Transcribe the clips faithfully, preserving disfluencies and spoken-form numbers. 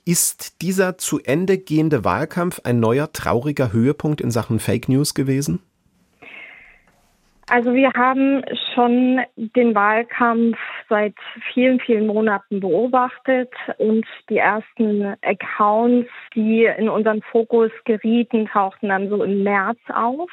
Ist dieser zu Ende gehende Wahlkampf ein neuer trauriger Höhepunkt in Sachen Fake News gewesen? Also wir haben schon den Wahlkampf seit vielen, vielen Monaten beobachtet und die ersten Accounts, die in unseren Fokus gerieten, tauchten dann so im März auf,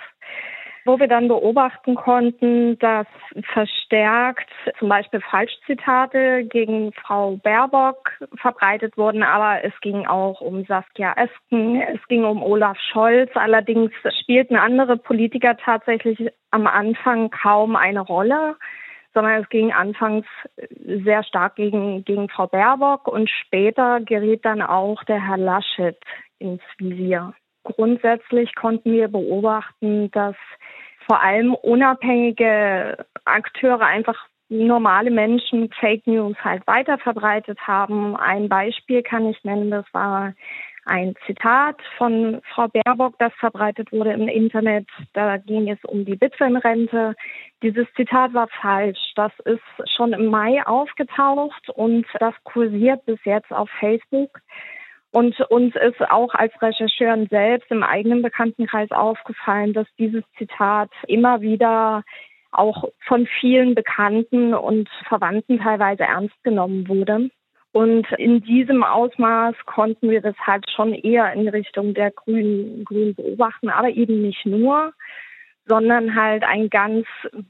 wo wir dann beobachten konnten, dass verstärkt zum Beispiel Falschzitate gegen Frau Baerbock verbreitet wurden, aber es ging auch um Saskia Esken, es ging um Olaf Scholz. Allerdings spielten andere Politiker tatsächlich am Anfang kaum eine Rolle, sondern es ging anfangs sehr stark gegen, gegen Frau Baerbock und später geriet dann auch der Herr Laschet ins Visier. Grundsätzlich konnten wir beobachten, dass vor allem unabhängige Akteure, einfach normale Menschen, Fake News halt weiter verbreitet haben. Ein Beispiel kann ich nennen, das war ein Zitat von Frau Baerbock, das verbreitet wurde im Internet. Da ging es um die Witwenrente. Dieses Zitat war falsch. Das ist schon im Mai aufgetaucht und das kursiert bis jetzt auf Facebook. Und uns ist auch als Rechercheuren selbst im eigenen Bekanntenkreis aufgefallen, dass dieses Zitat immer wieder auch von vielen Bekannten und Verwandten teilweise ernst genommen wurde. Und in diesem Ausmaß konnten wir das halt schon eher in Richtung der Grünen, Grünen beobachten, aber eben nicht nur, sondern halt ein ganz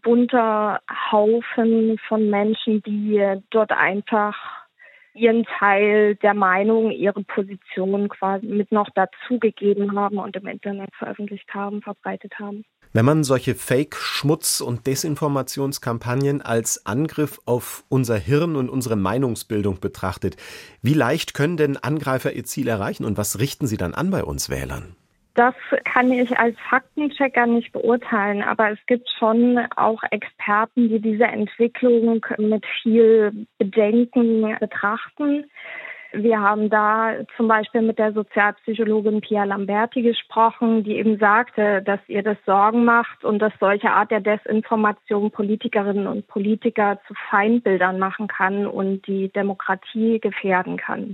bunter Haufen von Menschen, die dort einfach ihren Teil der Meinung, ihre Position quasi mit noch dazugegeben haben und im Internet veröffentlicht haben, verbreitet haben. Wenn man solche Fake-, Schmutz- und Desinformationskampagnen als Angriff auf unser Hirn und unsere Meinungsbildung betrachtet, wie leicht können denn Angreifer ihr Ziel erreichen und was richten sie dann an bei uns Wählern? Das kann ich als Faktenchecker nicht beurteilen, aber es gibt schon auch Experten, die diese Entwicklung mit viel Bedenken betrachten. Wir haben da zum Beispiel mit der Sozialpsychologin Pia Lamberti gesprochen, die eben sagte, dass ihr das Sorgen macht und dass solche Art der Desinformation Politikerinnen und Politiker zu Feindbildern machen kann und die Demokratie gefährden kann.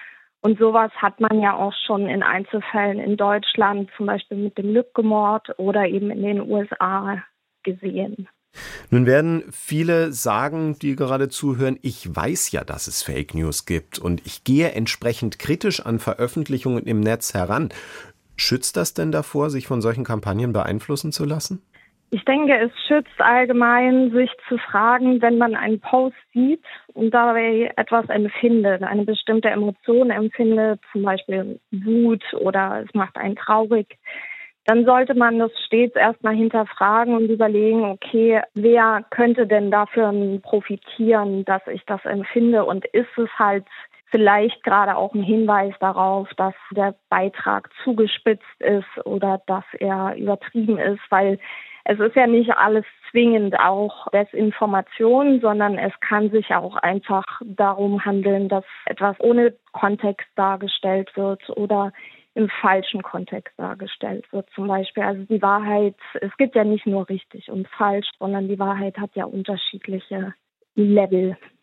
Und sowas hat man ja auch schon in Einzelfällen in Deutschland, zum Beispiel mit dem Lübcke-Mord oder eben in den U S A gesehen. Nun werden viele sagen, die gerade zuhören, ich weiß ja, dass es Fake News gibt und ich gehe entsprechend kritisch an Veröffentlichungen im Netz heran. Schützt das denn davor, sich von solchen Kampagnen beeinflussen zu lassen? Ich denke, es schützt allgemein, sich zu fragen, wenn man einen Post sieht und dabei etwas empfindet, eine bestimmte Emotion empfindet, zum Beispiel Wut oder es macht einen traurig, dann sollte man das stets erstmal hinterfragen und überlegen, okay, wer könnte denn dafür profitieren, dass ich das empfinde und ist es halt vielleicht gerade auch ein Hinweis darauf, dass der Beitrag zugespitzt ist oder dass er übertrieben ist, weil es ist ja nicht alles zwingend auch Desinformation, sondern es kann sich auch einfach darum handeln, dass etwas ohne Kontext dargestellt wird oder im falschen Kontext dargestellt wird zum Beispiel. Also die Wahrheit, es gibt ja nicht nur richtig und falsch, sondern die Wahrheit hat ja unterschiedliche Level.